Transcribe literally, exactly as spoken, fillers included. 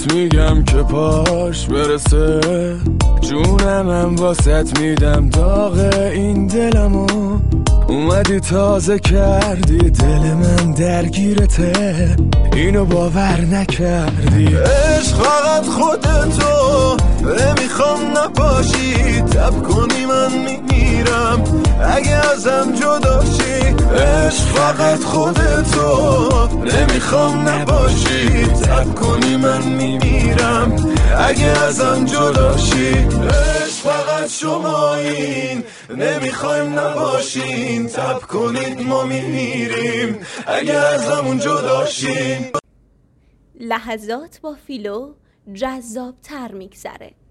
بهت میگم که پاش برسه، جونمم واسط میدم داغ این دلمو. اومدی تازه کردی دل من درگیرته، اینو باور نکردی. عشق فقط خودتو، نمیخوام نباشی، تب کنی من میمیرم اگه ازم جداشی. عشق فقط خودتو، نمیخوام نباشی، تب کنی من میمیرم اگه ازم جداشی. عشق فقط شمایین، نمیخوایم نباشین، تب کنید ما میمیریم اگه ازمون جداشین. لحظات با فیلو جذاب تر میگذره.